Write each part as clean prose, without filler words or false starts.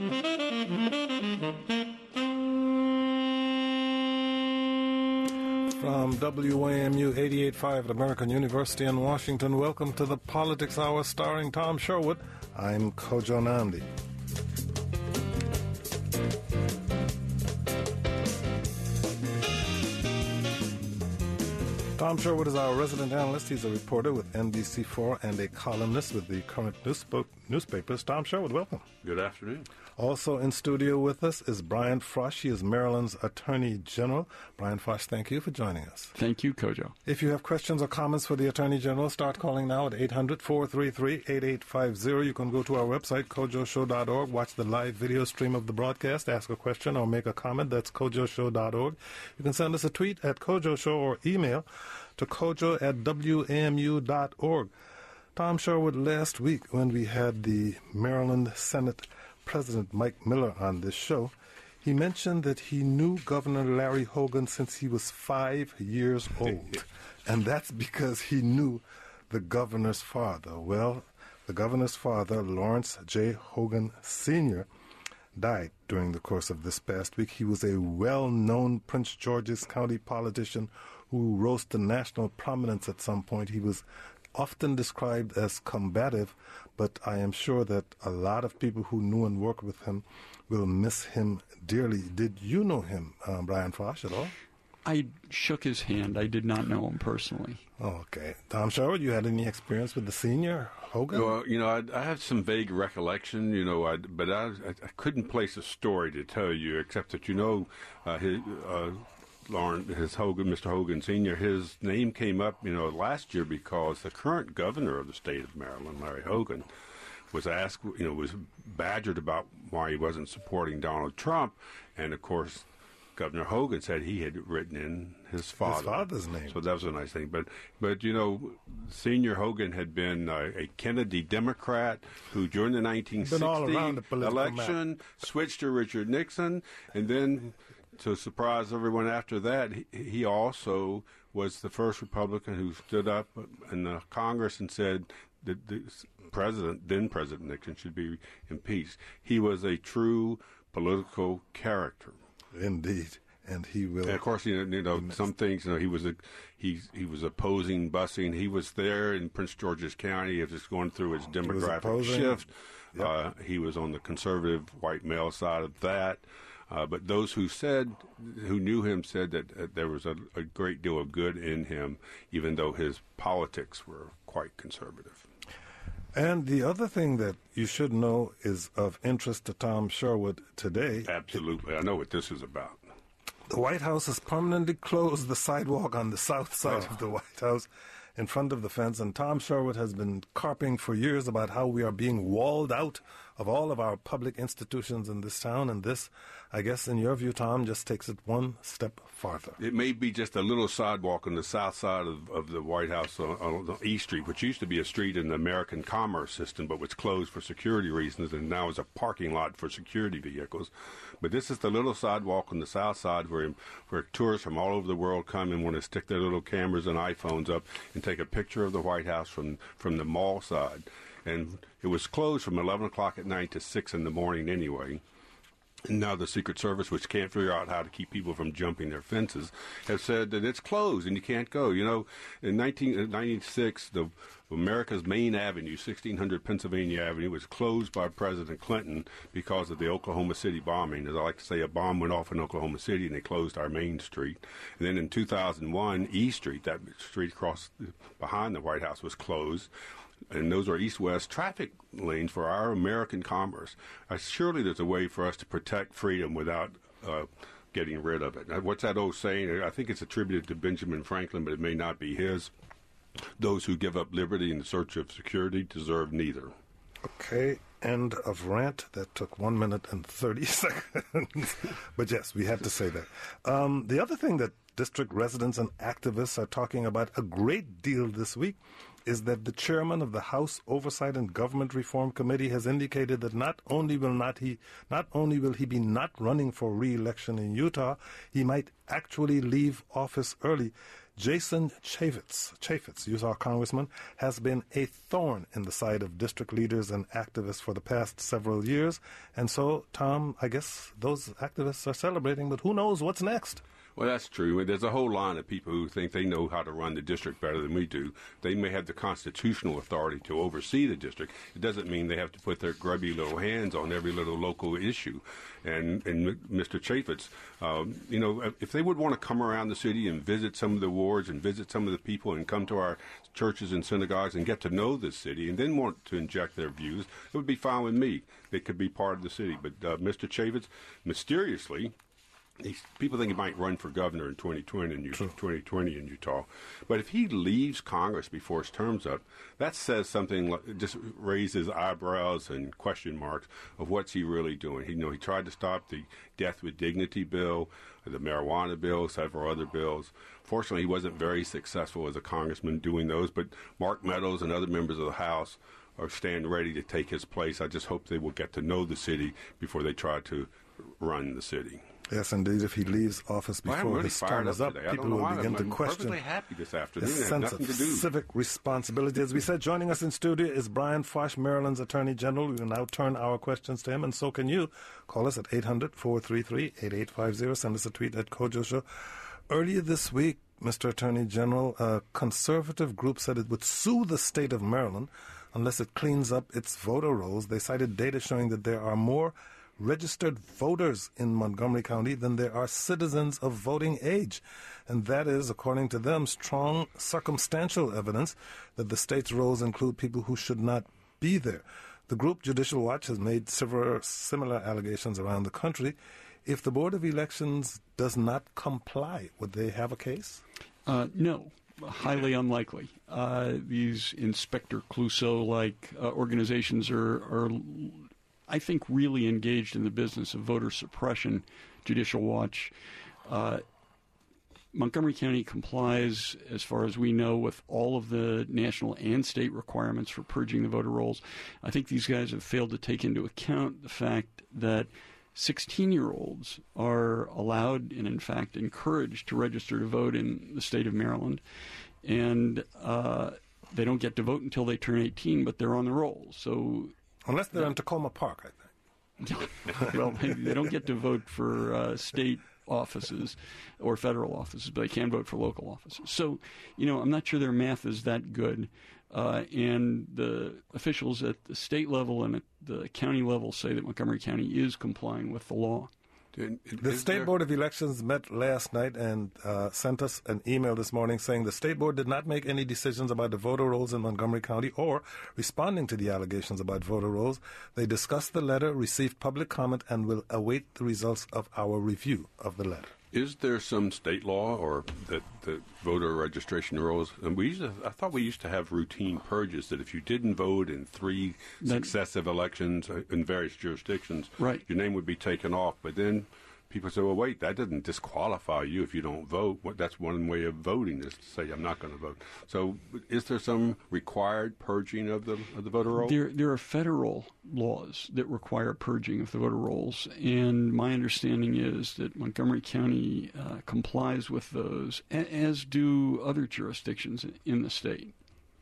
From WAMU 88.5 at American University in Washington, welcome to the Politics Hour starring Tom Sherwood. I'm Kojo Nandi. Tom Sherwood is our resident analyst. He's a reporter with NBC4 and a columnist with the current newspapers. Tom Sherwood, welcome. Good afternoon. Also in studio with us is Brian Frosh. He is Maryland's Attorney General. Brian Frosh, thank you for joining us. Thank you, Kojo. If you have questions or comments for the Attorney General, start calling now at 800-433-8850. You can go to our website, kojoshow.org, watch the live video stream of the broadcast, ask a question or make a comment. That's kojoshow.org. You can send us a tweet at Kojo Show or email to kojo@wamu.org. Tom Sherwood, last week when we had the Maryland Senate President Mike Miller on this show, he mentioned that he knew Governor Larry Hogan since he was 5 years old. And that's because he knew the governor's father. Well, the governor's father, Lawrence J. Hogan Sr., died during the course of this past week. He was a well-known Prince George's County politician who rose to national prominence at some point. He was often described as combative, but I am sure that a lot of people who knew and worked with him will miss him dearly. Did you know him, Brian Frosh, at all? I shook his hand. I did not know him personally. Okay. Tom Sherwood, you had any experience with the senior Hogan? Well, I have some vague recollection, but I couldn't place a story to tell you, except that, Mr. Hogan Sr., his name came up, last year because the current governor of the state of Maryland, Larry Hogan, was asked, was badgered about why he wasn't supporting Donald Trump. And, of course, Governor Hogan said he had written in his father's name. So that was a nice thing. But Senior Hogan had been a Kennedy Democrat who, during the 1960 election, switched to Richard Nixon. And then, to surprise everyone after that, he also was the first Republican who stood up in the Congress and said that the then President Nixon should be impeached. He was a true political character. Indeed, and he will. And of course, some things. He was opposing busing. He was there in Prince George's County. He was just going through his demographic shift. Yep. He was on the conservative white male side of that. But those who knew him, said that there was a great deal of good in him, even though his politics were quite conservative. And the other thing that you should know is of interest to Tom Sherwood today. Absolutely. I know what this is about. The White House has permanently closed the sidewalk on the south side of the White House in front of the fence, and Tom Sherwood has been carping for years about how we are being walled out of all of our public institutions in this town, and this, I guess, in your view, Tom, just takes it one step farther. It may be just a little sidewalk on the south side of the White House on East Street, which used to be a street in the American commerce system, but was closed for security reasons, and now is a parking lot for security vehicles. But this is the little sidewalk on the south side where tourists from all over the world come and want to stick their little cameras and iPhones up and take a picture of the White House from the mall side. And it was closed from 11 o'clock at night to 6 in the morning anyway. And now the Secret Service, which can't figure out how to keep people from jumping their fences, have said that it's closed and you can't go. In 1996, America's main avenue, 1600 Pennsylvania Avenue, was closed by President Clinton because of the Oklahoma City bombing. As I like to say, a bomb went off in Oklahoma City and they closed our main street. And then in 2001, E Street, that street across behind the White House, was closed. And those are east-west traffic lanes for our American commerce. Surely there's a way for us to protect freedom without getting rid of it. What's that old saying? I think it's attributed to Benjamin Franklin, but it may not be his. Those who give up liberty in the search of security deserve neither. Okay, end of rant. That took 1 minute and 30 seconds. But yes, we had to say that. The other thing that district residents and activists are talking about a great deal this week is that the chairman of the House Oversight and Government Reform Committee has indicated that not only will he be not running for re-election in Utah, he might actually leave office early. Jason Chaffetz, Utah Congressman, has been a thorn in the side of district leaders and activists for the past several years. And so, Tom, I guess those activists are celebrating, but who knows what's next? Well, that's true. There's a whole line of people who think they know how to run the district better than we do. They may have the constitutional authority to oversee the district. It doesn't mean they have to put their grubby little hands on every little local issue. And Mr. Chaffetz, if they would want to come around the city and visit some of the wards and visit some of the people and come to our churches and synagogues and get to know the city and then want to inject their views, it would be fine with me. They could be part of the city. But Mr. Chaffetz, mysteriously, people think he might run for governor in 2020 in Utah. But if he leaves Congress before his term's up, that says something, just raises eyebrows and question marks of what's he really doing. He tried to stop the Death with Dignity bill, the marijuana bill, several other bills. Fortunately, he wasn't very successful as a congressman doing those, but Mark Meadows and other members of the House are standing ready to take his place. I just hope they will get to know the city before they try to run the city. Yes, indeed. If he leaves office before his term is up, people will begin to question happy this afternoon. his sense of civic responsibility. As we said, joining us in studio is Brian Fosh, Maryland's Attorney General. We will now turn our questions to him, and so can you. Call us at 800-433-8850. Send us a tweet at Kojo Show. Earlier this week, Mr. Attorney General, a conservative group said it would sue the state of Maryland unless it cleans up its voter rolls. They cited data showing that there are more registered voters in Montgomery County than there are citizens of voting age. And that is, according to them, strong circumstantial evidence that the state's rolls include people who should not be there. The group Judicial Watch has made several similar allegations around the country. If the Board of Elections does not comply, would they have a case? No. Highly unlikely. These Inspector Clouseau-like organizations are I think, really engaged in the business of voter suppression. Judicial Watch. Montgomery County complies, as far as we know, with all of the national and state requirements for purging the voter rolls. I think these guys have failed to take into account the fact that 16-year-olds are allowed and, in fact, encouraged to register to vote in the state of Maryland. And they don't get to vote until they turn 18, but they're on the rolls. So, unless they're in Tacoma Park, I think. Well, they don't get to vote for state offices or federal offices, but they can vote for local offices. So, I'm not sure their math is that good. And the officials at the state level and at the county level say that Montgomery County is complying with the law. The State Board of Elections met last night and sent us an email this morning saying the State Board did not make any decisions about the voter rolls in Montgomery County or responding to the allegations about voter rolls. They discussed the letter, received public comment, and will await the results of our review of the letter. Is there some state law or that the voter registration rolls? And I thought we used to have routine purges that if you didn't vote in 3 successive elections in various jurisdictions, right, your name would be taken off. But then people say, well, wait, that doesn't disqualify you if you don't vote. That's one way of voting, is to say I'm not going to vote. So is there some required purging of the voter rolls? There are federal laws that require purging of the voter rolls, and my understanding is that Montgomery County complies with those, as do other jurisdictions in the state.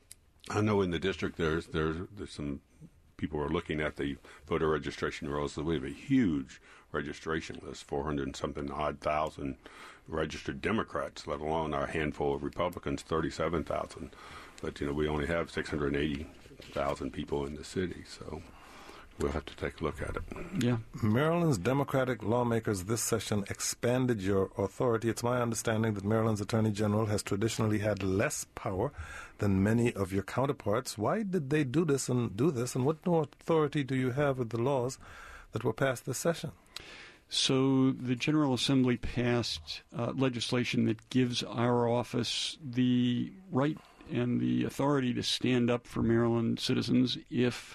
I know in the district there's some people who are looking at the voter registration rolls. We have a huge registration list, 400 and something odd thousand registered Democrats, let alone our handful of Republicans, 37,000. But, we only have 680,000 people in the city, so we'll have to take a look at it. Yeah. Maryland's Democratic lawmakers this session expanded your authority. It's my understanding that Maryland's Attorney General has traditionally had less power than many of your counterparts. Why did they do this, and what more authority do you have with the laws that were passed this session? So the General Assembly passed legislation that gives our office the right and the authority to stand up for Maryland citizens if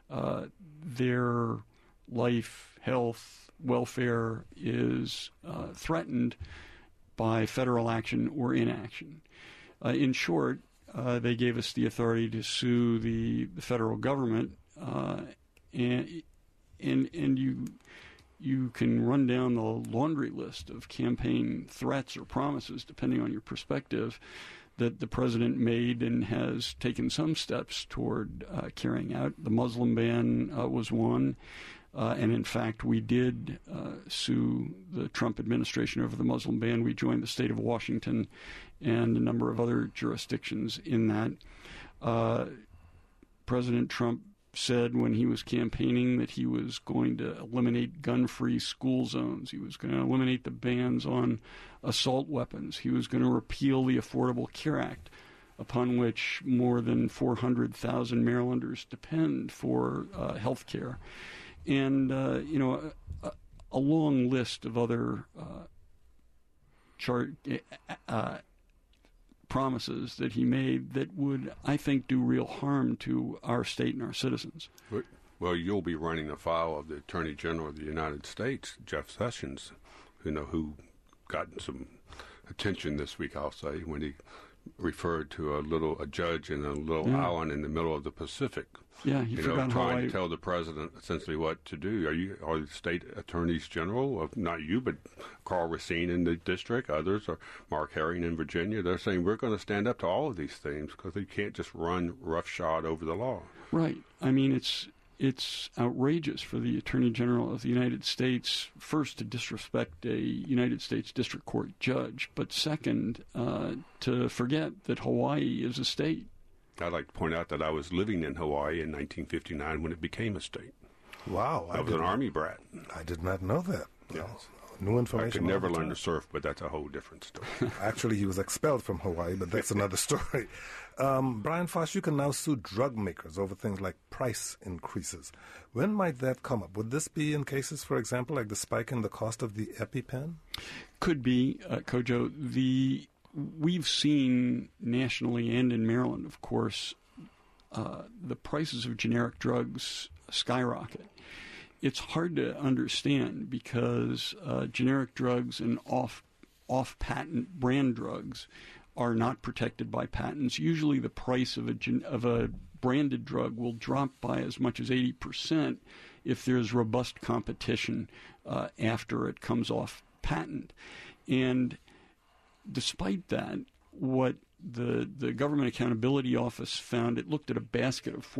their life, health, welfare is threatened by federal action or inaction. In short, they gave us the authority to sue the federal government, and you you can run down the laundry list of campaign threats or promises, depending on your perspective, that the president made and has taken some steps toward carrying out. The Muslim ban was one. And in fact, we did sue the Trump administration over the Muslim ban. We joined the state of Washington and a number of other jurisdictions in that. President Trump said when he was campaigning that he was going to eliminate gun-free school zones. He was going to eliminate the bans on assault weapons. He was going to repeal the Affordable Care Act, upon which more than 400,000 Marylanders depend for health care. And, a long list of other promises that he made that would, I think, do real harm to our state and our citizens. Well, you'll be running afoul of the Attorney General of the United States, Jeff Sessions, who gotten some attention this week, I'll say, when he referred to a judge in a little island in the middle of the Pacific. Yeah, he forgot trying to tell the president essentially what to do. Are the state attorneys general, not you, but Carl Racine in the district, others, or Mark Herring in Virginia? They're saying we're going to stand up to all of these things because they can't just run roughshod over the law. Right. I mean, it's outrageous for the Attorney General of the United States, first, to disrespect a United States District Court judge, but second, to forget that Hawaii is a state. I'd like to point out that I was living in Hawaii in 1959 when it became a state. Wow. I was an Army brat. I did not know that. Yes. New information. I could never learn to surf, but that's a whole different story. Actually, he was expelled from Hawaii, but that's another story. Brian Foss, you can now sue drug makers over things like price increases. When might that come up? Would this be in cases, for example, like the spike in the cost of the EpiPen? Could be, Kojo. We've seen nationally and in Maryland, of course, the prices of generic drugs skyrocket. It's hard to understand because generic drugs and off-patent brand drugs are not protected by patents. Usually the price of a branded drug will drop by as much as 80% if there's robust competition after it comes off patent. And despite that, what the Government Accountability Office found, it looked at a basket of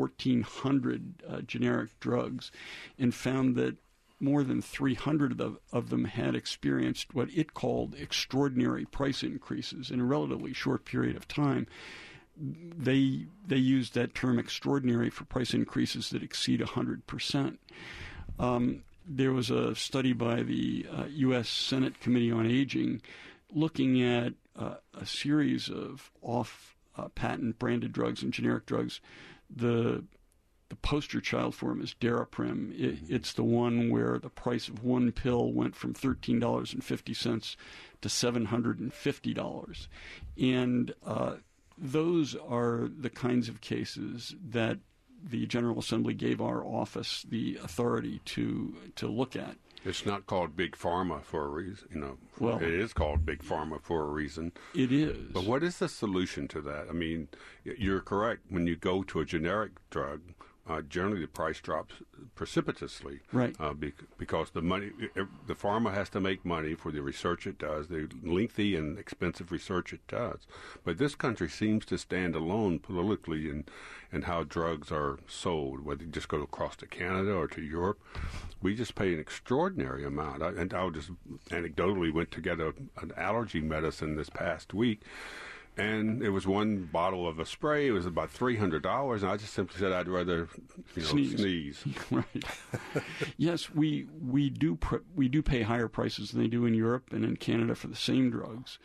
1,400 generic drugs and found that more than 300 of them had experienced what it called extraordinary price increases in a relatively short period of time. They used that term extraordinary for price increases that exceed 100%. There was a study by the U.S. Senate Committee on Aging looking at a series of off-patent branded drugs and generic drugs. The poster child for them is Daraprim. It's the one where the price of one pill went from $13.50 to $750. And those are the kinds of cases that the General Assembly gave our office the authority to look at. It's not called Big Pharma for a reason, Well, it is called Big Pharma for a reason. It is. But what is the solution to that? I mean, you're correct. When you go to a generic drug, generally the price drops precipitously. Right. Because the pharma has to make money for the research it does, the lengthy and expensive research it does. But this country seems to stand alone politically in how drugs are sold, whether you just go across to Canada or to Europe. We just pay an extraordinary amount. I just anecdotally went to get an allergy medicine this past week, and it was one bottle of a spray. It was about $300, and I just simply said I'd rather sneeze. Right. Yes, we do pay higher prices than they do in Europe and in Canada for the same drugs,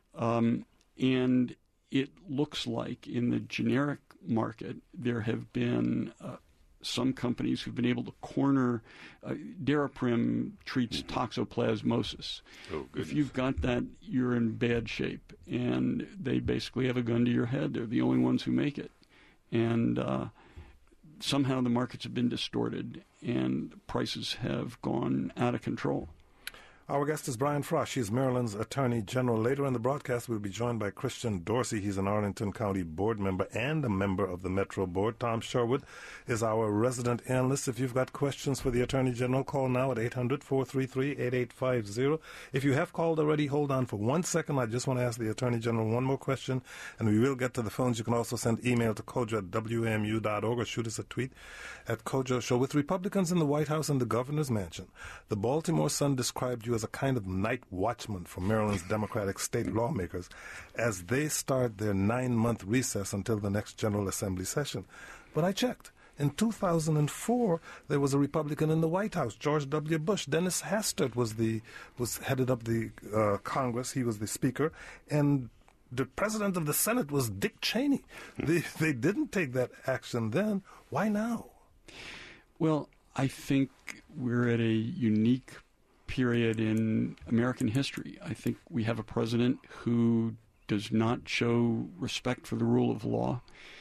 and it looks like in the generic market there have been some companies who've been able to corner. Daraprim treats toxoplasmosis. Oh, if you've got that, you're in bad shape, and they basically have a gun to your head. They're the only ones who make it, and somehow the markets have been distorted, and prices have gone out of control. Our guest is Brian Frosh. He's Maryland's Attorney General. Later in the broadcast, we'll be joined by Christian Dorsey. He's an Arlington County board member and a member of the Metro Board. Tom Sherwood is our resident analyst. If you've got questions for the Attorney General, call now at 800-433-8850. If you have called already, hold on for 1 second. I just want to ask the Attorney General one more question, and we will get to the phones. You can also send email to kojo@wmu.org or shoot us a tweet at Kojo Show. With Republicans in the White House and the governor's mansion, the Baltimore Sun described you as a kind of night watchman for Maryland's Democratic state lawmakers as they start their 9-month recess until the next General Assembly session. But I checked. In 2004, there was a Republican in the White House, George W. Bush. Dennis Hastert was headed up the Congress. He was the Speaker, and the President of the Senate was Dick Cheney. They didn't take that action then. Why now? Well, I think we're at a unique period in American history. I think we have a president who does not show respect for the rule of law.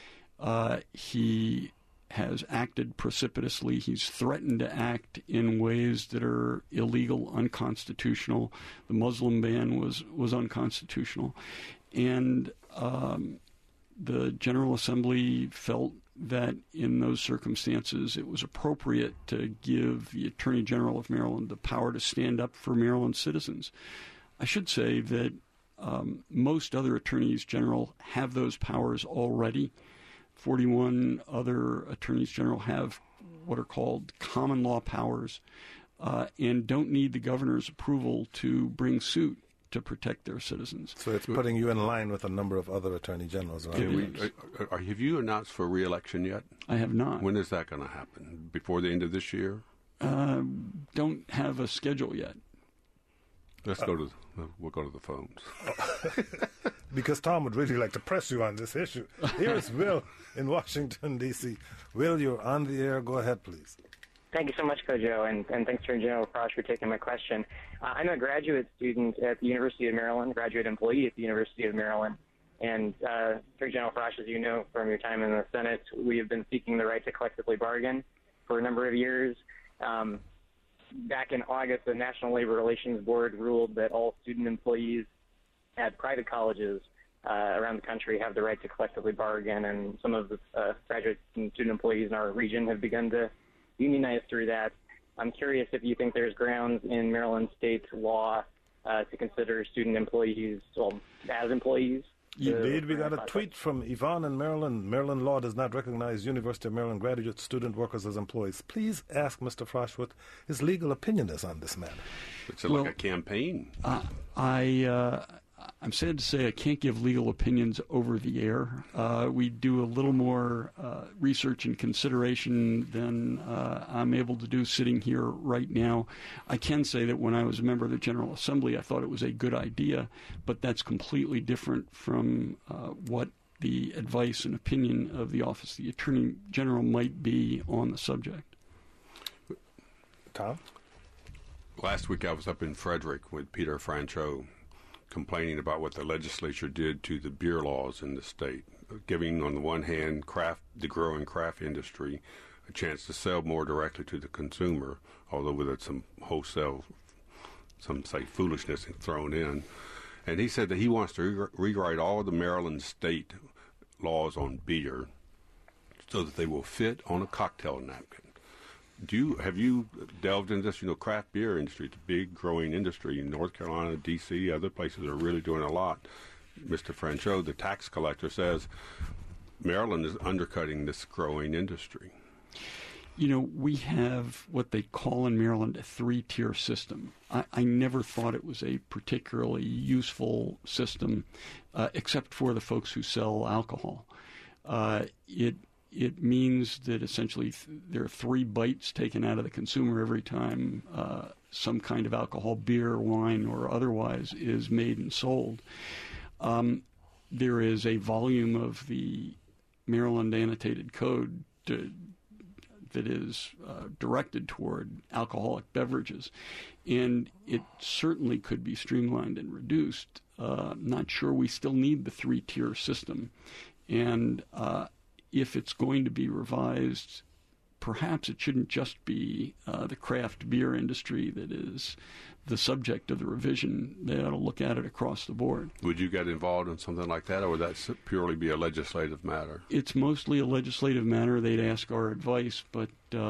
He has acted precipitously. He's threatened to act in ways that are illegal, unconstitutional. The Muslim ban was unconstitutional. And the General Assembly felt that in those circumstances it was appropriate to give the Attorney General of Maryland the power to stand up for Maryland citizens. I should say that most other attorneys general have those powers already. 41 other attorneys general have what are called common law powers and don't need the governor's approval to bring suit to protect their citizens. So it's putting you in line with a number of other attorney generals. Right? Have you announced for re-election yet? I have not. When is that going to happen? Before the end of this year? Don't have a schedule yet. We'll go to the phones. Because Tom would really like to press you on this issue. Here's Will in Washington, D.C. Will, you're on the air. Go ahead, please. Thank you so much, Kojo, and thanks to General Frosh for taking my question. I'm a graduate student at the University of Maryland, graduate employee at the University of Maryland, and Attorney General Frosh, as you know from your time in the Senate, we have been seeking the right to collectively bargain for a number of years. Back in August, the National Labor Relations Board ruled that all student employees at private colleges around the country have the right to collectively bargain, and some of the graduate and student employees in our region have begun to unionize through that. I'm curious if you think there's grounds in Maryland state law to consider student employees, as employees. Indeed, we got a tweet from Yvonne in Maryland. Maryland law does not recognize University of Maryland graduate student workers as employees. Please ask Mr. Frosh what his legal opinion is on this matter. It's like a campaign. I'm sad to say I can't give legal opinions over the air. We do a little more research and consideration than I'm able to do sitting here right now. I can say that when I was a member of the General Assembly, I thought it was a good idea, but that's completely different from what the advice and opinion of the Office of the Attorney General might be on the subject. Tom? Last week I was up in Frederick with Peter Franchot, complaining about what the legislature did to the beer laws in the state, giving, on the one hand, the growing craft industry a chance to sell more directly to the consumer, although with some wholesale, some say foolishness thrown in. And he said that he wants to rewrite all of the Maryland state laws on beer so that they will fit on a cocktail napkin. Have you delved into this? Craft beer industry, it's a big growing industry in North Carolina, D.C., other places are really doing a lot. Mr. Franchot, the tax collector, says Maryland is undercutting this growing industry. We have what they call in Maryland a 3-tier system. I never thought it was a particularly useful system, except for the folks who sell alcohol. It means that essentially there are 3 bites taken out of the consumer every time some kind of alcohol, beer, wine, or otherwise, is made and sold. There is a volume of the Maryland Annotated Code that is directed toward alcoholic beverages, and it certainly could be streamlined and reduced. Not sure we still need the 3-tier system, and if it's going to be revised perhaps it shouldn't just be the craft beer industry that is the subject of the revision. They ought to look at it across the board. Would you get involved in something like that, or would that purely be a legislative matter? It's mostly a legislative matter. They'd ask our advice, but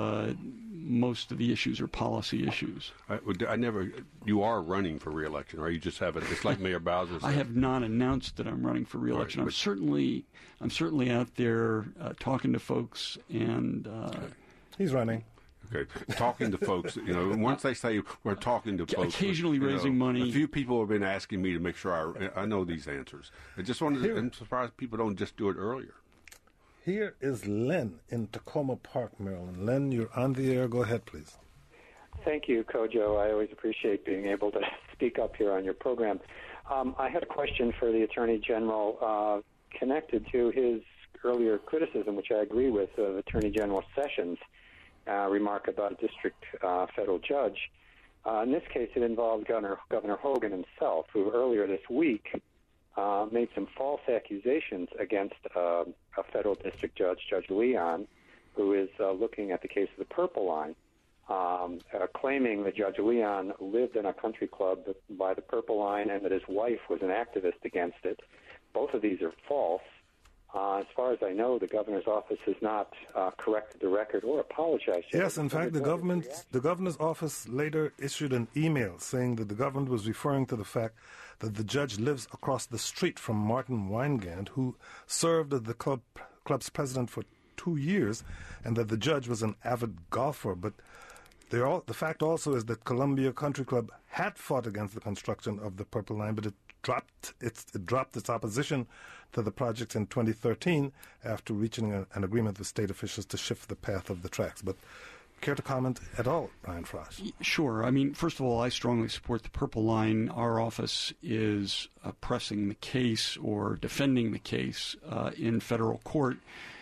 most of the issues are policy issues. You are running for re-election, or you just haven't? It's like Mayor Bowser said. I have not announced that I'm running for re-election. Right, I'm certainly out there talking to folks, and he's running. Okay, talking to folks. Once they say we're talking to folks, occasionally raising money. A few people have been asking me to make sure I know these answers. I just wanted. I'm surprised people don't just do it earlier. Here is Len in Tacoma Park, Maryland. Len, you're on the air. Go ahead, please. Thank you, Kojo. I always appreciate being able to speak up here on your program. I had a question for the Attorney General connected to his earlier criticism, which I agree with, of Attorney General Sessions' remark about a district federal judge. In this case, it involved Governor Hogan himself, who earlier this week made some false accusations against a federal district judge, Judge Leon, who is looking at the case of the Purple Line, claiming that Judge Leon lived in a country club by the Purple Line and that his wife was an activist against it. Both of these are false. As far as I know, the governor's office has not corrected the record or apologized. Yes, in fact, the governor's office later issued an email saying that the government was referring to the fact that the judge lives across the street from Martin Weingand, who served as the club's president for 2 years, and that the judge was an avid golfer. But the fact also is that Columbia Country Club had fought against the construction of the Purple Line, but it dropped its opposition to the project in 2013 after reaching an agreement with state officials to shift the path of the tracks. But care to comment at all, Brian Frost? Sure. I mean, first of all, I strongly support the Purple Line. Our office is pressing the case or defending the case in federal court,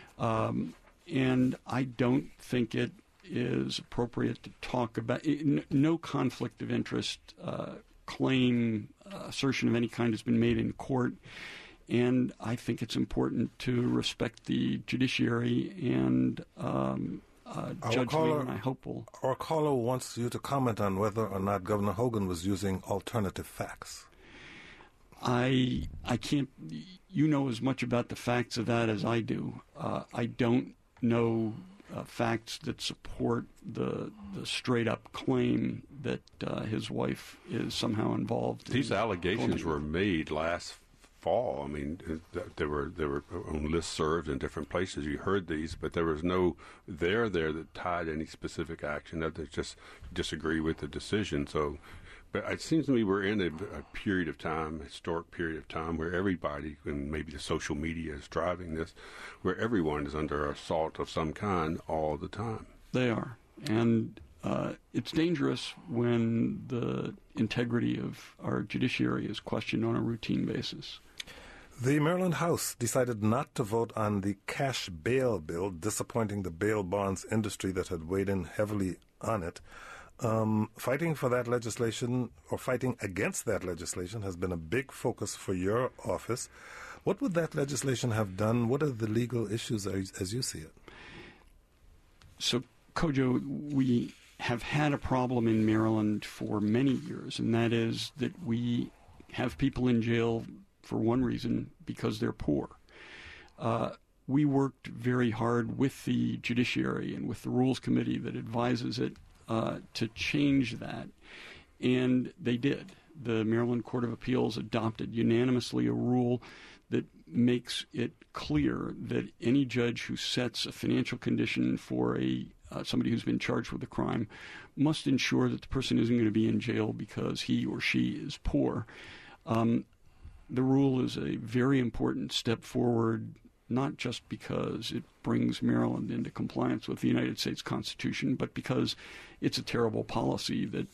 and I don't think it is appropriate to talk about no conflict of interest claim, assertion of any kind has been made in court, and I think it's important to respect the judiciary and Judge Leon, I hope will. Our caller wants you to comment on whether or not Governor Hogan was using alternative facts. I can't. You know as much about the facts of that as I do. I don't know facts that support the straight-up claim that his wife is somehow involved. These allegations were made last fall. I mean, they were on listservs in different places. You heard these, but there was no there that tied any specific action. That they just disagree with the decision. So, but it seems to me we're in a period of time, historic period of time, where everybody, and maybe the social media is driving this, where everyone is under assault of some kind all the time. They are. And it's dangerous when the integrity of our judiciary is questioned on a routine basis. The Maryland House decided not to vote on the cash bail bill, disappointing the bail bonds industry that had weighed in heavily on it. Fighting for that legislation, or fighting against that legislation, has been a big focus for your office. What would that legislation have done? What are the legal issues as you see it? So, Kojo, we have had a problem in Maryland for many years, and that is that we have people in jail for one reason, because they're poor. We worked very hard with the judiciary and with the Rules Committee that advises it to change that, and they did. The Maryland Court of Appeals adopted unanimously a rule that makes it clear that any judge who sets a financial condition for somebody who's been charged with a crime must ensure that the person isn't going to be in jail because he or she is poor. The rule is a very important step forward, not just because it brings Maryland into compliance with the United States Constitution, but because it's a terrible policy that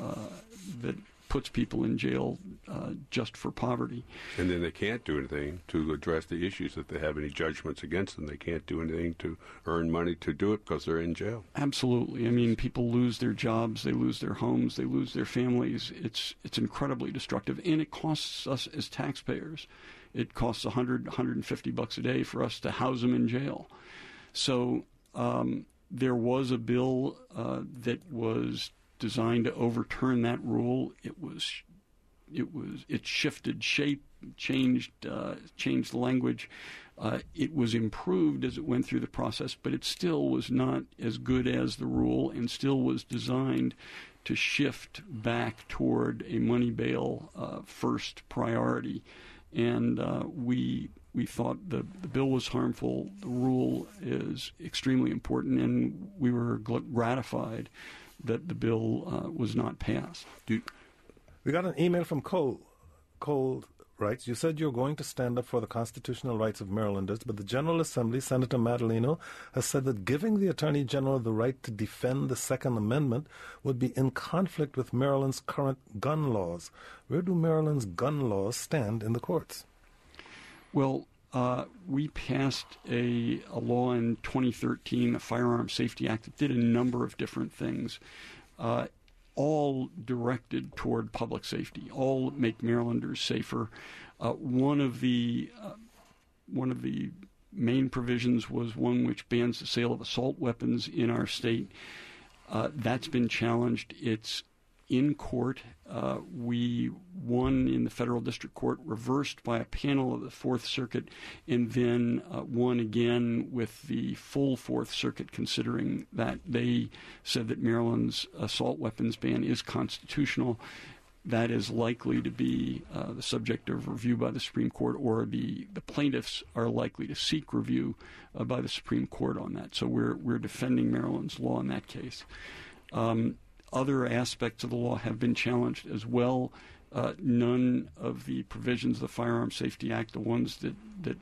puts people in jail just for poverty. And then they can't do anything to address the issues if they have any judgments against them. They can't do anything to earn money to do it because they're in jail. Absolutely. I mean, people lose their jobs, they lose their homes, they lose their families. It's incredibly destructive, and it costs us as taxpayers. It costs $100, $150 a day for us to house them in jail. So There was a bill that was designed to overturn that rule. It shifted shape, changed the language. It was improved as it went through the process, but it still was not as good as the rule, and still was designed to shift back toward a money bail first priority. And we thought the bill was harmful. The rule is extremely important, and we were gratified that the bill was not passed. We got an email from Cole. Cole writes, you said you're going to stand up for the constitutional rights of Marylanders, but the General Assembly, Senator Madaleno, has said that giving the Attorney General the right to defend the Second Amendment would be in conflict with Maryland's current gun laws. Where do Maryland's gun laws stand in the courts? Well, we passed a law in 2013, the Firearms Safety Act, that did a number of different things, all directed toward public safety, all make Marylanders safer. One of the main provisions was one which bans the sale of assault weapons in our state. That's been challenged. It's in court. We won in the federal district court, reversed by a panel of the Fourth Circuit, and then won again with the full Fourth Circuit considering that. They said that Maryland's assault weapons ban is constitutional. That is likely to be the subject of review by the Supreme Court, or the plaintiffs are likely to seek review by the Supreme Court on that. So we're defending Maryland's law in that case. Other aspects of the law have been challenged as well. None of the provisions of the Firearms Safety Act, the ones that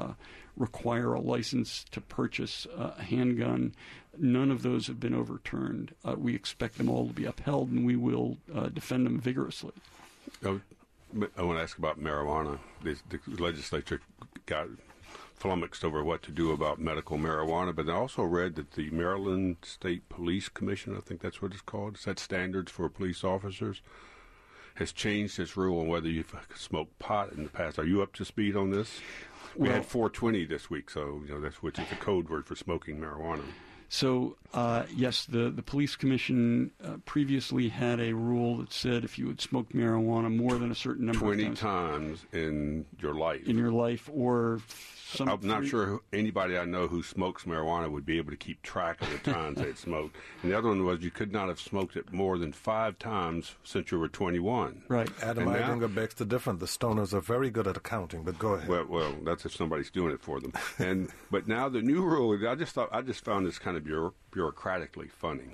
require a license to purchase a handgun, none of those have been overturned. We expect them all to be upheld, and we will defend them vigorously. I want to ask about marijuana. The legislature got flummoxed over what to do about medical marijuana, but I also read that the Maryland State Police Commission, I think that's what it's called, set standards for police officers, has changed its rule on whether you've smoked pot in the past. Are you up to speed on this? We had 420 this week, so that's which is the code word for smoking marijuana. So, yes, the Police Commission previously had a rule that said if you had smoked marijuana more than a certain number 20 of times in your life. Or I'm not sure anybody I know who smokes marijuana would be able to keep track of the times they'd smoked. And the other one was you could not have smoked it more than 5 times since you were 21. Right. Adam Eidinger begs to differ. The stoners are very good at accounting, but go ahead. Well, that's if somebody's doing it for them. But now the new rule, I just found this kind of bureaucratically funny.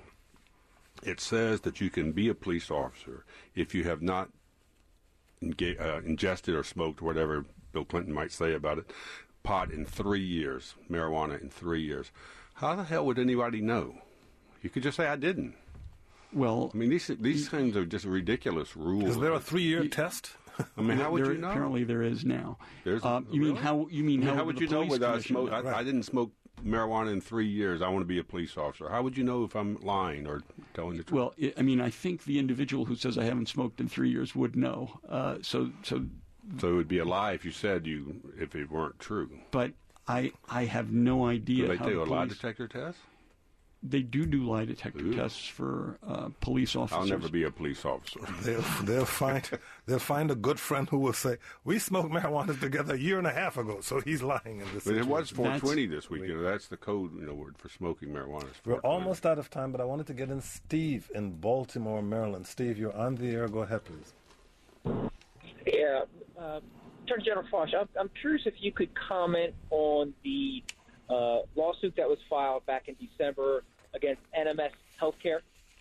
It says that you can be a police officer if you have not ingested or smoked, whatever Bill Clinton might say about it, pot in 3 years, marijuana in 3 years. How the hell would anybody know? You could just say, I didn't. Well, I mean, these things are just ridiculous rules. Is there a 3-year test? I mean, how would you know? Apparently there is now. How would you know whether I smoked? I didn't smoke marijuana in 3 years. I want to be a police officer. How would you know if I'm lying or telling the truth? Well, I think the individual who says I haven't smoked in 3 years would know. So it would be a lie if you said if it weren't true. But I have no idea. Do they do a lie detector test? They do lie detector tests for police officers. I'll never be a police officer. They'll find a good friend who will say, we smoked marijuana together a year and a half ago, so he's lying in this situation. But it was 420 this week. That's the code word for smoking marijuana. We're almost out of time, but I wanted to get in Steve in Baltimore, Maryland. Steve, you're on the air. Go ahead, please. Yeah. Attorney General Frosh, I'm curious if you could comment on the lawsuit that was filed back in December against NMS Healthcare.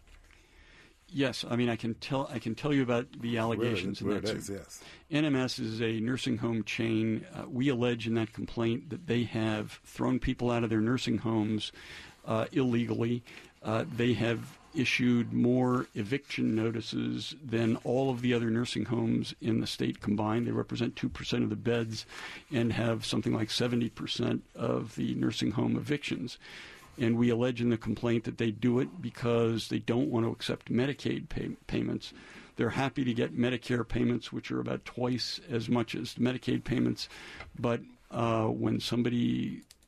Yes, I can tell you about the allegations in that suit. Yes. NMS is a nursing home chain. We allege in that complaint that they have thrown people out of their nursing homes illegally. They have issued more eviction notices than all of the other nursing homes in the state combined. They represent 2% of the beds and have something like 70% of the nursing home evictions. And we allege in the complaint that they do it because they don't want to accept Medicaid payments. They're happy to get Medicare payments, which are about twice as much as Medicaid payments. But when somebody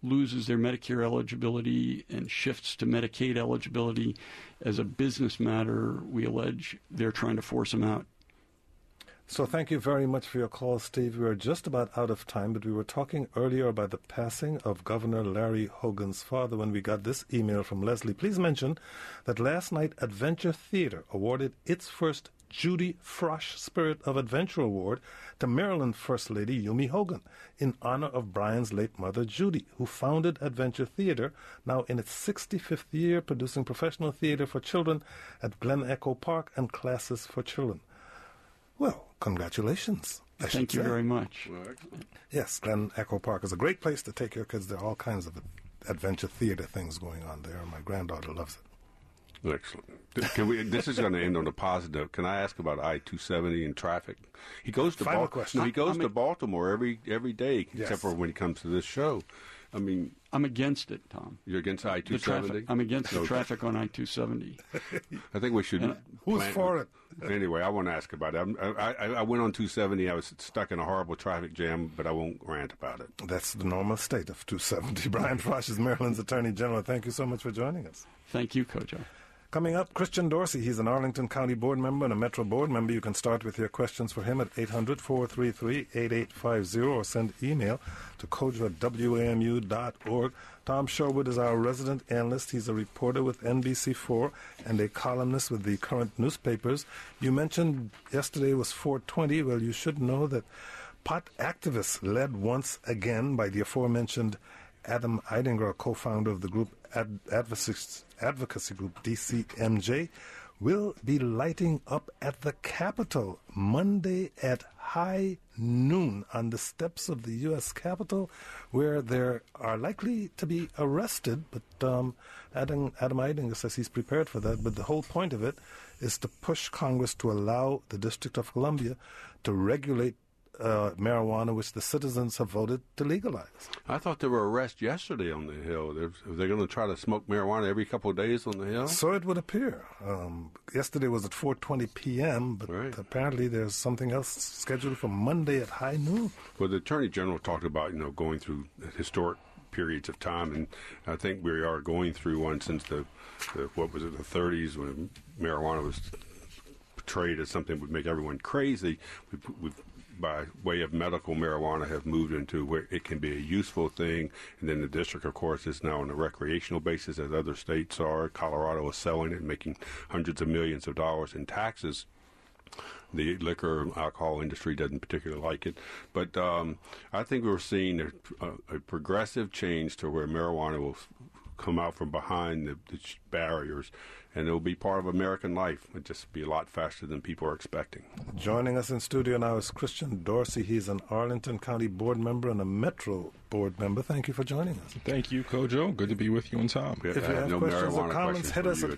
loses their Medicare eligibility and shifts to Medicaid eligibility as a business matter, we allege they're trying to force them out. So thank you very much for your call, Steve. We are just about out of time, but we were talking earlier about the passing of Governor Larry Hogan's father when we got this email from Leslie. Please mention that last night Adventure Theater awarded its first Judy Frosh Spirit of Adventure Award to Maryland First Lady Yumi Hogan in honor of Brian's late mother, Judy, who founded Adventure Theater, now in its 65th year, producing professional theater for children at Glen Echo Park and classes for children. Well, congratulations. Thank you very much. Yes, Glen Echo Park is a great place to take your kids. There are all kinds of adventure theater things going on there. My granddaughter loves it. Excellent. This is going to end on a positive. Can I ask about I-270 and traffic? He goes to Final question. He goes to Baltimore every day, Yes. except for when he comes to this show. I mean, I'm against it, Tom. You're against I-270? The traffic. I'm against the traffic on I-270. I think we should. Who's for it? Anyway, I want to ask about it. I went on 270. I was stuck in a horrible traffic jam, but I won't rant about it. That's the normal state of 270. Brian Frosh is Maryland's Attorney General. Thank you so much for joining us. Thank you, Kojo. Coming up, Christian Dorsey. He's an Arlington County Board member and a Metro Board member. You can start with your questions for him at 800-433-8850 or send email to kojo@wamu.org. Tom Sherwood is our resident analyst. He's a reporter with NBC4 and a columnist with the current newspapers. You mentioned yesterday was 420. Well, you should know that pot activists, led once again by the aforementioned Adam Eidinger, co-founder of the group advocacy group DCMJ, will be lighting up at the Capitol Monday at high noon on the steps of the U.S. Capitol, where they are likely to be arrested. But Adam Eidinger says he's prepared for that. But the whole point of it is to push Congress to allow the District of Columbia to regulate marijuana, which the citizens have voted to legalize. I thought there were arrests yesterday on the Hill. They're going to try to smoke marijuana every couple of days on the Hill? So it would appear. Yesterday was at 4:20 p.m., but apparently there's something else scheduled for Monday at high noon. Well, the Attorney General talked about, going through historic periods of time, and I think we are going through one since the 30s, when marijuana was portrayed as something that would make everyone crazy. We've by way of medical marijuana, have moved into where it can be a useful thing. And then the district, of course, is now on a recreational basis, as other states are. Colorado is selling it and making hundreds of millions of dollars in taxes. The liquor and alcohol industry doesn't particularly like it. But I think we're seeing a progressive change to where marijuana will come out from behind the barriers, and it will be part of American life. It'll just be a lot faster than people are expecting. Joining us in studio now is Christian Dorsey. He's an Arlington County Board member and a Metro Board member. Thank you for joining us. Thank you, Kojo. Good to be with you and Tom. If you have questions or comments, hit us at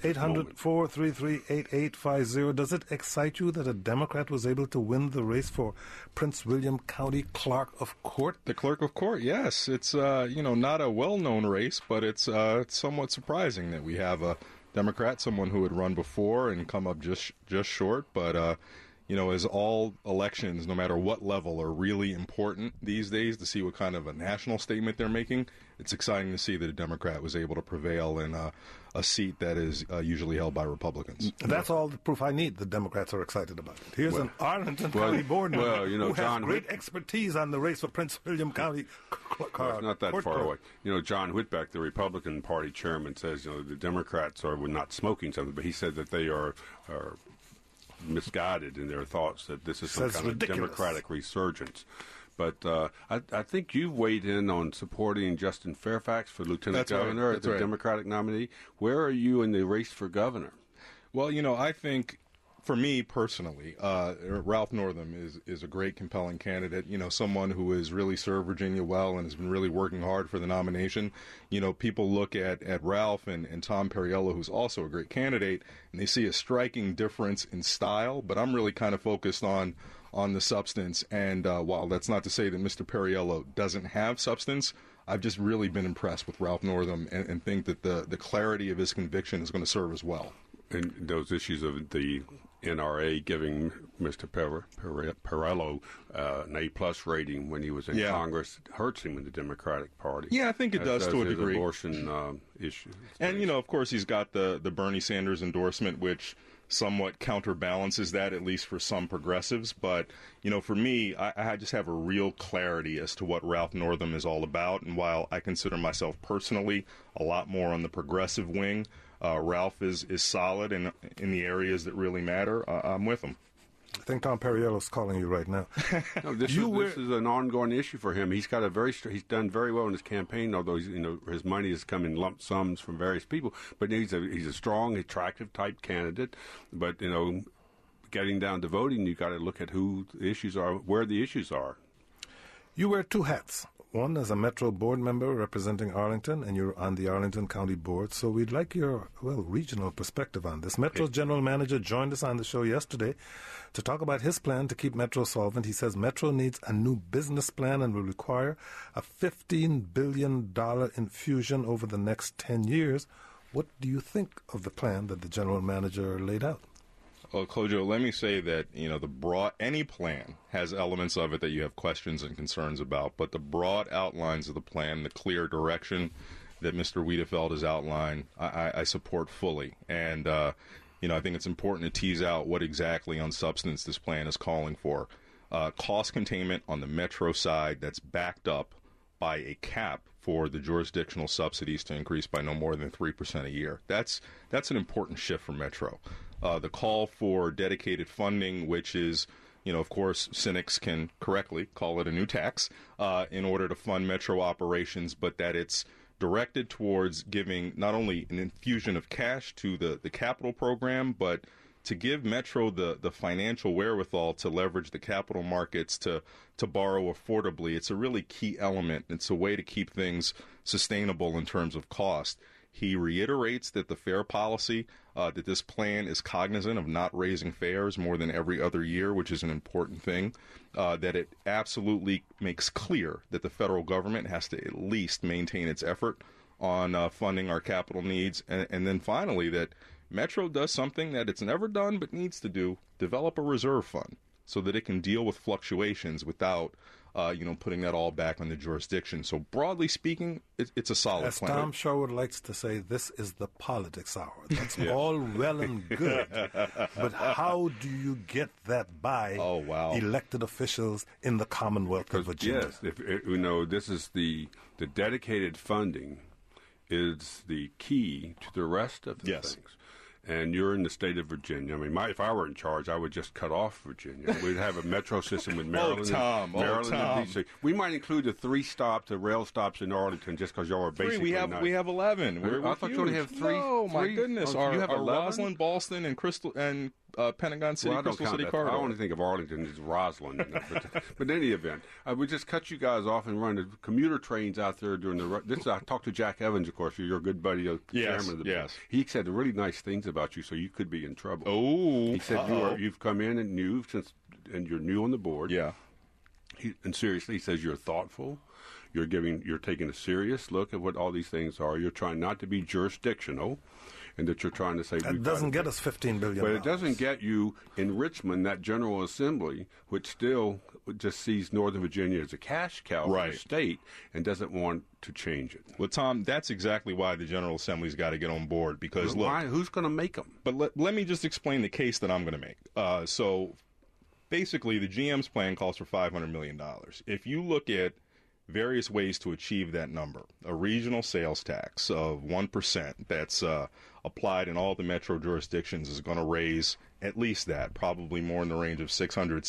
800-433-8850. Does it excite you that a Democrat was able to win the race for Prince William County Clerk of Court? The Clerk of Court, yes. It's not a well-known race, but it's somewhat surprising that we have a Democrat, someone who had run before and come up just short. But as all elections, no matter what level, are really important these days to see what kind of a national statement they're making. It's exciting to see that a Democrat was able to prevail in a seat that is usually held by Republicans. That's all the proof I need. The Democrats are excited about it. Here's an Arlington County Board member who has great expertise on the race for Prince William County. It's not that far away. John Whitbeck, the Republican Party chairman, says the Democrats are not smoking something, but he said that they are misguided in their thoughts that this is some kind of Democratic resurgence. But I think you've weighed in on supporting Justin Fairfax for lieutenant governor as the Democratic nominee. Where are you in the race for governor? Well, I think, for me personally, Ralph Northam is a great, compelling candidate. Someone who has really served Virginia well and has been really working hard for the nomination. People look at Ralph and Tom Perriello, who's also a great candidate, and they see a striking difference in style. But I'm really kind of focused on the substance. And while that's not to say that Mr. Perriello doesn't have substance, I've just really been impressed with Ralph Northam and think that the clarity of his conviction is going to serve as well. And those issues of the NRA giving Mr. Perello an A+ rating when he was in Congress hurts him in the Democratic Party. Yeah, I think it does to a degree. Abortion issue. And, of course, he's got the Bernie Sanders endorsement, which somewhat counterbalances that, at least for some progressives. But, for me, I just have a real clarity as to what Ralph Northam is all about. And while I consider myself personally a lot more on the progressive wing, Ralph is solid in the areas that really matter. I'm with him. I think Tom Perriello's calling you right now. No, this is an ongoing issue for him. He's got he's done very well in his campaign, although his money has come in lump sums from various people. But he's a strong, attractive type candidate. But getting down to voting, you got to look at who the issues are, where the issues are. You wear two hats. One as a Metro board member representing Arlington, and you're on the Arlington County Board. So we'd like your, regional perspective on this. Metro's general manager joined us on the show yesterday to talk about his plan to keep Metro solvent. He says Metro needs a new business plan and will require a $15 billion infusion over the next 10 years. What do you think of the plan that the general manager laid out? Well, Kojo, let me say that, any plan has elements of it that you have questions and concerns about, but the broad outlines of the plan, the clear direction that Mr. Wiedefeld has outlined, I support fully. And, I think it's important to tease out what exactly on substance this plan is calling for. Cost containment on the Metro side that's backed up by a cap for the jurisdictional subsidies to increase by no more than 3% a year. That's an important shift for Metro. The call for dedicated funding, which is, of course, cynics can correctly call it a new tax in order to fund Metro operations, but that it's directed towards giving not only an infusion of cash to the capital program, but to give Metro the financial wherewithal to leverage the capital markets to borrow affordably. It's a really key element. It's a way to keep things sustainable in terms of cost. He reiterates that the fare policy, that this plan is cognizant of not raising fares more than every other year, which is an important thing, that it absolutely makes clear that the federal government has to at least maintain its effort on funding our capital needs, and then finally that Metro does something that it's never done but needs to do, develop a reserve fund so that it can deal with fluctuations without putting that all back on the jurisdiction. So broadly speaking, it's a solid plan. As Tom Sherwood likes to say, this is the politics hour. That's all well and good. But how do you get that by elected officials in the Commonwealth of Virginia? Yes, this is the dedicated funding is the key to the rest of the things. And you're in the state of Virginia. I mean, if I were in charge, I would just cut off Virginia. We'd have a metro system with Maryland, Maryland and D.C. We might include the 3 rail stops in Arlington just because y'all are basically We have 11. I thought you only have 3. Oh, my goodness. You have 11? Roslyn, Ballston, and Pentagon City, Crystal City Corridor. I only think of Arlington as Roslyn. But in any event, I would just cut you guys off and run the commuter trains out there during I talked to Jack Evans, of course, you're a good buddy, chairman of the board. He said really nice things about you, so you could be in trouble. Oh, he said you've come in and you're new on the board. Yeah, and seriously, he says you're thoughtful. You're taking a serious look at what all these things are. You're trying not to be jurisdictional. And that you're trying to say that doesn't get us $15 billion. But it doesn't get you in Richmond, that General Assembly, which still just sees Northern Virginia as a cash cow for the state and doesn't want to change it. Well, Tom, that's exactly why the General Assembly's got to get on board. Because who's going to make them? But let me just explain the case that I'm going to make. So basically, the GM's plan calls for $500 million. If you look at various ways to achieve that number, a regional sales tax of 1% that's applied in all the metro jurisdictions is going to raise at least that, probably more in the range of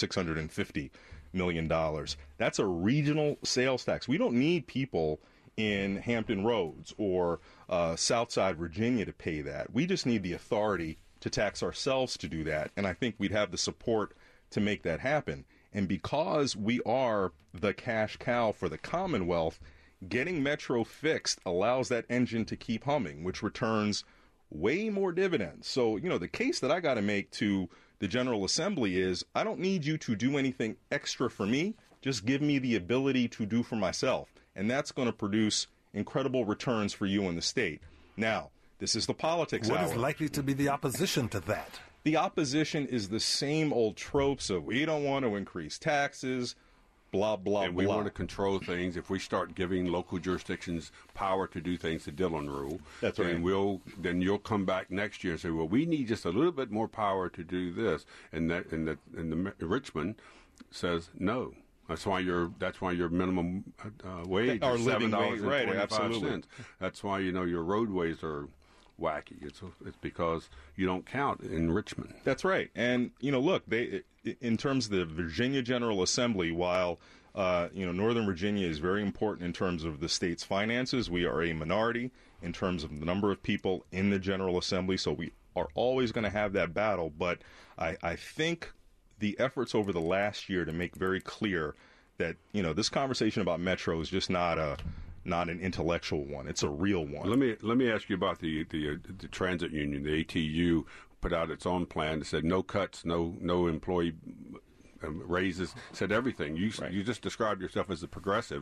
$650 million. That's a regional sales tax. We don't need people in Hampton Roads or Southside Virginia to pay that. We just need the authority to tax ourselves to do that, and I think we'd have the support to make that happen. And because we are the cash cow for the Commonwealth, getting Metro fixed allows that engine to keep humming, which returns way more dividends. So, the case that I got to make to the General Assembly is I don't need you to do anything extra for me. Just give me the ability to do for myself. And that's going to produce incredible returns for you in the state. Now, this is the politics hour. What is likely to be the opposition to that? the opposition is the same old tropes of we don't want to increase taxes, blah, blah, and blah. we want to control things. If we start giving local jurisdictions power to do things, the Dillon rule, That's right. then you'll come back next year and say, well, we need just a little bit more power to do this. And Richmond says no. That's why your minimum wage Our is living wage, $7.25. right, absolutely. That's why your roadways are wacky. It's because you don't count in Richmond. That's right. And look, they in terms of the Virginia General Assembly, while Northern Virginia is very important in terms of the state's finances, we are a minority in terms of the number of people in the General Assembly. So we are always going to have that battle. But I think the efforts over the last year to make very clear that this conversation about Metro is just not an intellectual one; it's a real one. Let me ask you about the transit union. The ATU put out its own plan that said no cuts, no employee raises, said everything. You just described yourself as a progressive.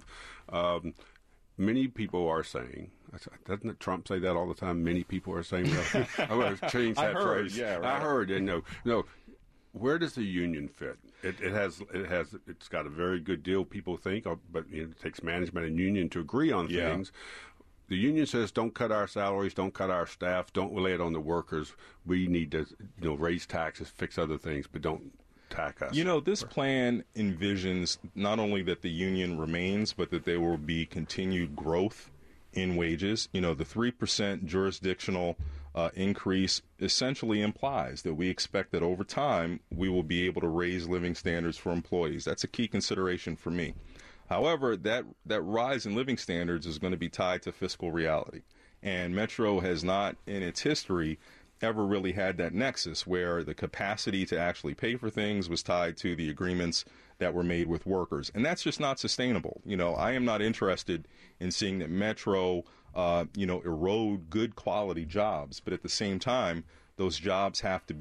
Many people are saying, doesn't Trump say that all the time? Many people are saying, I want to change that phrase. Yeah, right. I heard, and no. Where does the union fit? It's got a very good deal, people think, but it takes management and union to agree on things. The union says, don't cut our salaries, don't cut our staff, don't lay it on the workers. We need to raise taxes, fix other things, but don't tax us. This plan envisions not only that the union remains, but that there will be continued growth in wages. The 3% jurisdictional increase essentially implies that we expect that over time we will be able to raise living standards for employees. That's a key consideration for me. However, that rise in living standards is going to be tied to fiscal reality. And Metro has not, in its history, ever really had that nexus where the capacity to actually pay for things was tied to the agreements that were made with workers. And that's just not sustainable. I am not interested in seeing that Metro erode good quality jobs, but at the same time, those jobs have to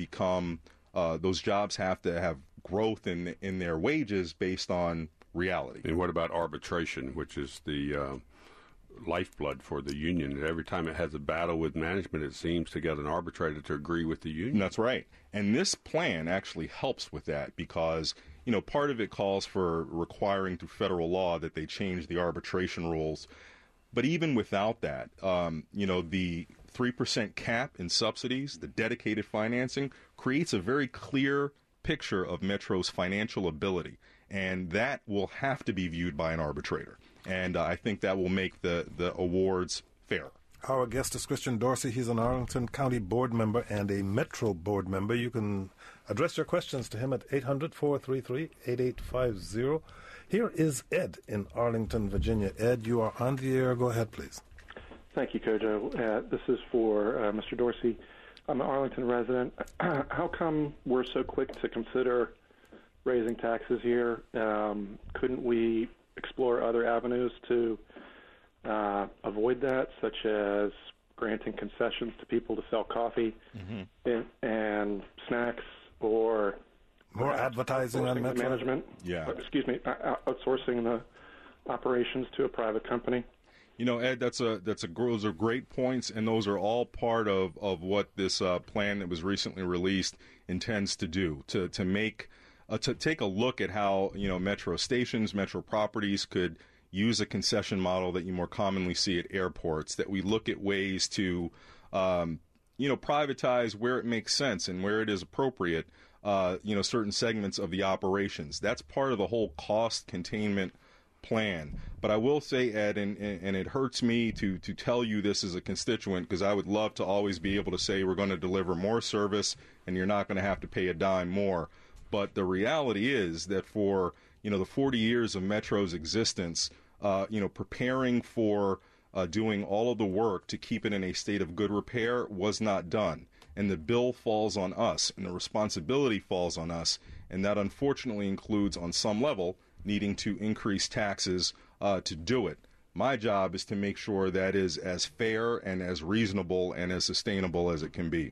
have growth in their wages based on reality. And what about arbitration, which is the lifeblood for the union? Every time it has a battle with management, it seems to get an arbitrator to agree with the union. That's right. And this plan actually helps with that because, part of it calls for requiring through federal law that they change the arbitration rules. But even without that, the 3% cap in subsidies, the dedicated financing, creates a very clear picture of Metro's financial ability. And that will have to be viewed by an arbitrator. And I think that will make the awards fair. Our guest is Christian Dorsey. He's an Arlington County board member and a Metro board member. You can address your questions to him at 800-433-8850. Here is Ed in Arlington, Virginia. Ed, you are on the air. Go ahead, please. Thank you, Kojo. This is for Mr. Dorsey. I'm an Arlington resident. How come we're so quick to consider raising taxes here? Couldn't we explore other avenues to avoid that, such as granting concessions to people to sell coffee and snacks, or more advertising on Metro management? Outsourcing the operations to a private company. Ed, those are great points, and those are all part of what this plan that was recently released intends to do, to take a look at how Metro stations, Metro properties could use a concession model that you more commonly see at airports, that we look at ways to privatize where it makes sense and where it is appropriate, certain segments of the operations. That's part of the whole cost containment plan. But I will say, Ed, and it hurts me to tell you this as a constituent, because I would love to always be able to say we're going to deliver more service and you're not going to have to pay a dime more. But the reality is that for the 40 years of Metro's existence, preparing for doing all of the work to keep it in a state of good repair was not done. And the bill falls on us, and the responsibility falls on us, and that unfortunately includes, on some level, needing to increase taxes to do it. My job is to make sure that is as fair and as reasonable and as sustainable as it can be.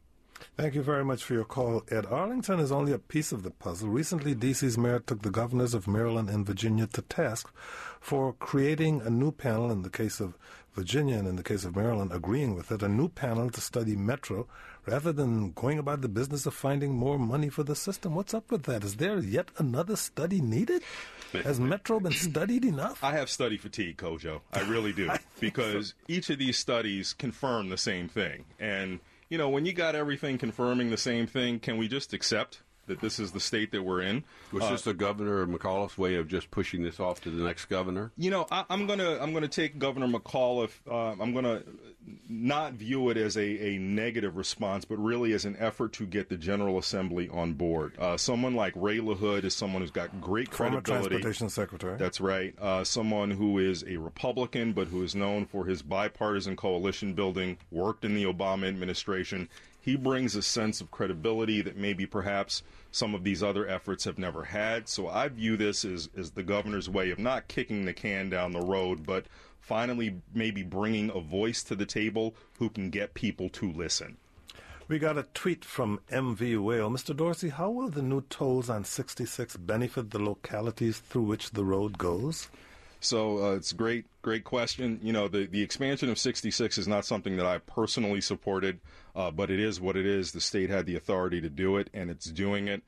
Thank you very much for your call, Ed. Arlington is only a piece of the puzzle. Recently, D.C.'s mayor took the governors of Maryland and Virginia to task for creating a new panel, in the case of Virginia and in the case of Maryland, agreeing with it, a new panel to study Metro rather than going about the business of finding more money for the system. What's up with that? Is there yet another study needed? Has Metro been studied enough? I have study fatigue, Kojo. I really do. Because each of these studies confirm the same thing. And, you know, when you got everything confirming the same thing, can we just accept that this is the state that we're in? Was this the Governor McAuliffe's way of just pushing this off to the next governor? You know, I'm gonna take Governor McAuliffe. I'm gonna not view it as a negative response, but really as an effort to get the General Assembly on board. Someone like Ray LaHood is someone who's got great credibility. Former Transportation Secretary. That's right. Someone who is a Republican, but who is known for his bipartisan coalition building, worked in the Obama administration. He brings a sense of credibility that maybe perhaps some of these other efforts have never had. So I view this as the governor's way of not kicking the can down the road, but finally maybe bringing a voice to the table who can get people to listen. We got a tweet from MV Whale. Mr. Dorsey, how will the new tolls on 66 benefit the localities through which the road goes? So it's a great question. You know, the expansion of 66 is not something that I personally supported, but it is what it is. The state had the authority to do it, and it's doing it.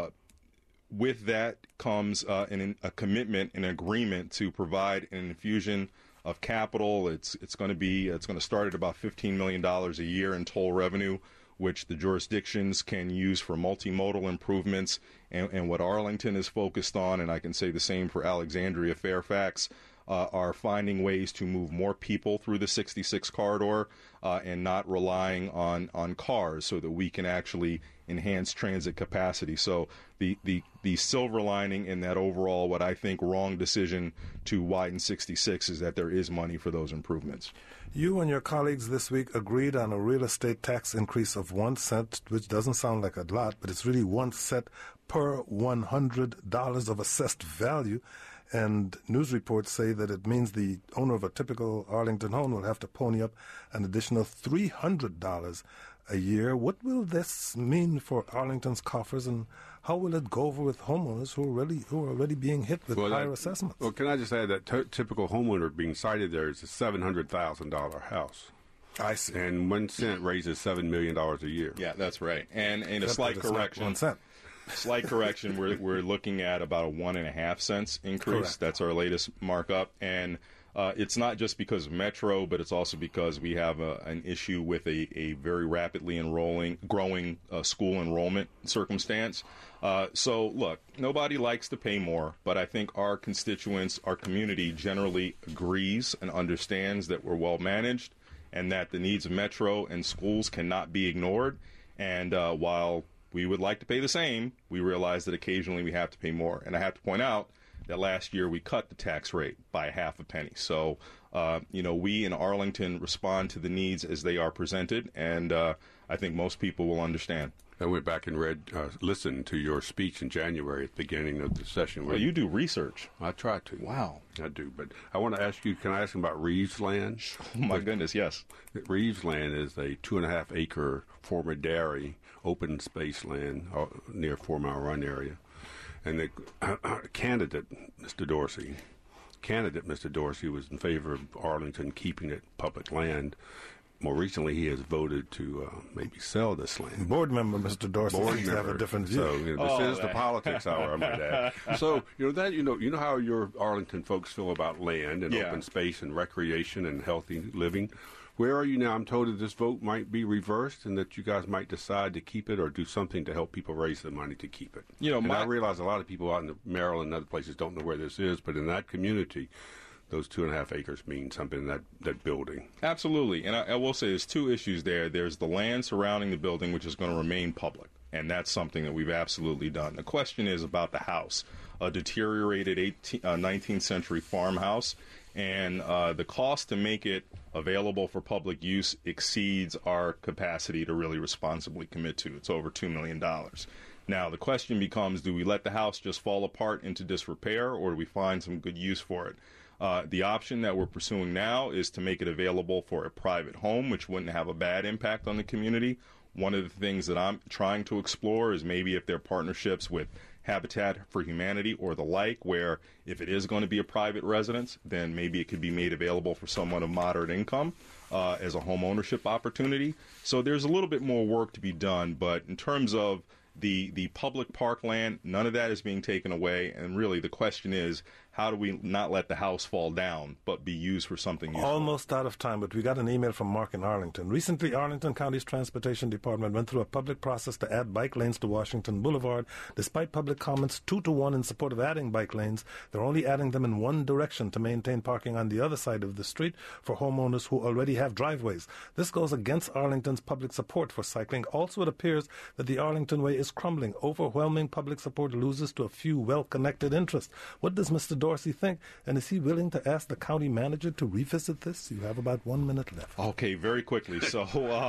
With that comes a commitment, an agreement to provide an infusion of capital. It's going to start at about $15 million a year in toll revenue, which the jurisdictions can use for multimodal improvements. And what Arlington is focused on, and I can say the same for Alexandria, Fairfax, are finding ways to move more people through the 66 corridor and not relying on cars, so that we can actually enhance transit capacity. So the silver lining in that overall, what I think, wrong decision to widen 66 is that there is money for those improvements. You and your colleagues this week agreed on a real estate tax increase of 1 cent, which doesn't sound like a lot, but it's really 1 cent per $100 of assessed value. And news reports say that it means the owner of a typical Arlington home will have to pony up an additional $300 a year. What will this mean for Arlington's coffers, and how will it go over with homeowners who are already being hit with higher assessments? Well, can I just add that typical homeowner being cited there is a $700,000 house. I see. And 1 cent raises $7 million a year. Yeah, that's right. And a slight correction. 1 cent. Slight correction. We're looking at about a 1.5 cents increase. Correct. That's our latest markup, and it's not just because of Metro, but it's also because we have an issue with a very rapidly growing school enrollment circumstance. So look, nobody likes to pay more, but I think our constituents, our community generally agrees and understands that we're well managed and that the needs of Metro and schools cannot be ignored. And while we would like to pay the same, we realize that occasionally we have to pay more. And I have to point out that last year we cut the tax rate by half a penny. So, we in Arlington respond to the needs as they are presented, and I think most people will understand. I went back and listened to your speech in January at the beginning of the session. Well, you do research. I try to. Wow. I do, but I want to ask you, can I ask about Reeves Land? Oh, my goodness, yes. Reeves Land is a 2.5-acre former dairy, open space land near 4 Mile Run area. And the candidate, Mr. Dorsey, was in favor of Arlington keeping it public land. More recently, he has voted to maybe sell this land. Board member Mr. Dorsey seems to have a different view. So this is the politics hour, I might add. So you know how your Arlington folks feel about land and open space and recreation and healthy living. Where are you now? I'm told that this vote might be reversed and that you guys might decide to keep it or do something to help people raise the money to keep it. I realize a lot of people out in Maryland and other places don't know where this is, but in that community, those 2.5 acres mean something in that building. Absolutely. And I will say there's two issues there. There's the land surrounding the building, which is going to remain public, and that's something that we've absolutely done. The question is about the house, a deteriorated 19th century farmhouse, and the cost to make it available for public use exceeds our capacity to really responsibly commit to. It's over $2 million. Now, the question becomes, do we let the house just fall apart into disrepair, or do we find some good use for it? The option that we're pursuing now is to make it available for a private home, which wouldn't have a bad impact on the community, One of the things that I'm trying to explore is maybe if there are partnerships with Habitat for Humanity or the like, where if it is going to be a private residence, then maybe it could be made available for someone of moderate income as a home ownership opportunity. So there's a little bit more work to be done, but in terms of the public parkland, none of that is being taken away, and really the question is, how do we not let the house fall down, but be used for something useful? Almost out of time, but we got an email from Mark in Arlington. Recently, Arlington County's Transportation Department went through a public process to add bike lanes to Washington Boulevard. Despite public comments 2-1 in support of adding bike lanes, they're only adding them in one direction to maintain parking on the other side of the street for homeowners who already have driveways. This goes against Arlington's public support for cycling. Also, it appears that the Arlington Way is crumbling. Overwhelming public support loses to a few well-connected interests. What does Mr. Dorsey think, and is he willing to ask the county manager to revisit this? You have about 1 minute left. Okay, very quickly. So,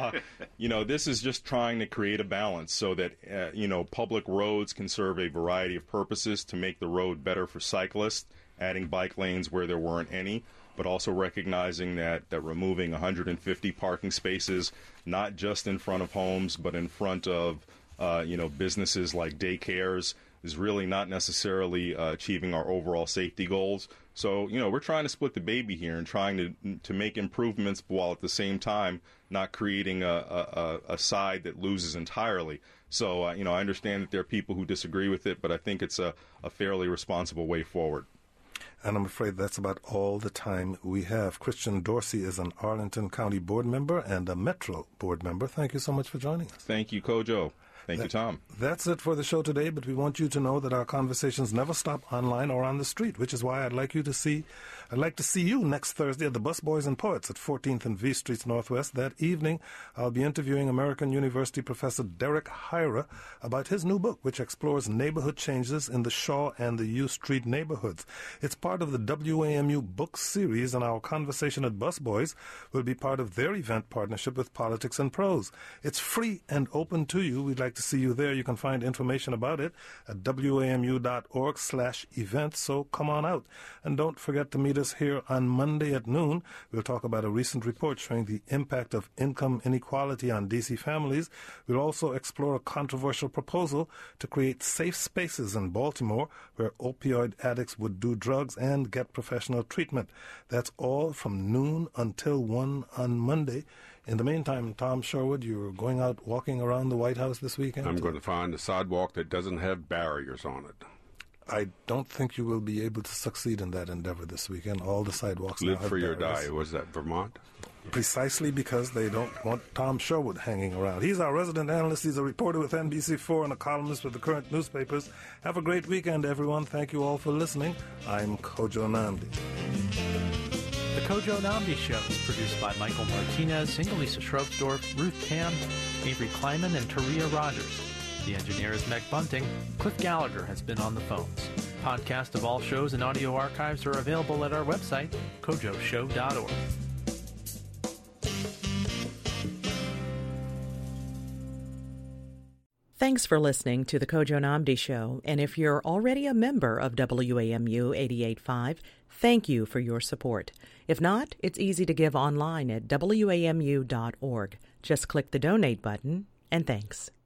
this is just trying to create a balance so that, public roads can serve a variety of purposes to make the road better for cyclists, adding bike lanes where there weren't any, but also recognizing that removing 150 parking spaces, not just in front of homes, but in front of businesses like daycares, is really not necessarily achieving our overall safety goals. So, we're trying to split the baby here and trying to make improvements while at the same time not creating a side that loses entirely. So, I understand that there are people who disagree with it, but I think it's a fairly responsible way forward. And I'm afraid that's about all the time we have. Christian Dorsey is an Arlington County board member and a Metro board member. Thank you so much for joining us. Thank you, Kojo. Thank you, Tom. That's it for the show today, but we want you to know that our conversations never stop online or on the street, which is why I'd like to see you next Thursday at the Busboys and Poets at 14th and V Streets Northwest. That evening, I'll be interviewing American University professor Derek Hyra about his new book, which explores neighborhood changes in the Shaw and the U Street neighborhoods. It's part of the WAMU book series, and our conversation at Busboys will be part of their event partnership with Politics and Prose. It's free and open to you. We'd like to see you there. You can find information about it at wamu.org/events, so come on out. And don't forget to meet us here on Monday at noon. We'll talk about a recent report showing the impact of income inequality on D.C. families. We'll also explore a controversial proposal to create safe spaces in Baltimore where opioid addicts would do drugs and get professional treatment. That's all from noon until 1 on Monday. In the meantime, Tom Sherwood, you're going out walking around the White House this weekend? I'm going to find a sidewalk that doesn't have barriers on it. I don't think you will be able to succeed in that endeavor this weekend. All the sidewalks Live now have free or barriers. die. Was that Vermont? Precisely because they don't want Tom Sherwood hanging around. He's our resident analyst. He's a reporter with NBC4 and a columnist with the current newspapers. Have a great weekend, everyone. Thank you all for listening. I'm Kojo Nnamdi. The Kojo Nnamdi Show is produced by Michael Martinez, Ingelisa Shrubsdorf, Ruth Tam, Avery Kleiman, and Taria Rogers. The engineer is Meg Bunting. Cliff Gallagher has been on the phones. Podcasts of all shows and audio archives are available at our website, kojoshow.org. Thanks for listening to The Kojo Nnamdi Show. And if you're already a member of WAMU 88.5, thank you for your support. If not, it's easy to give online at WAMU.org. Just click the donate button, and thanks.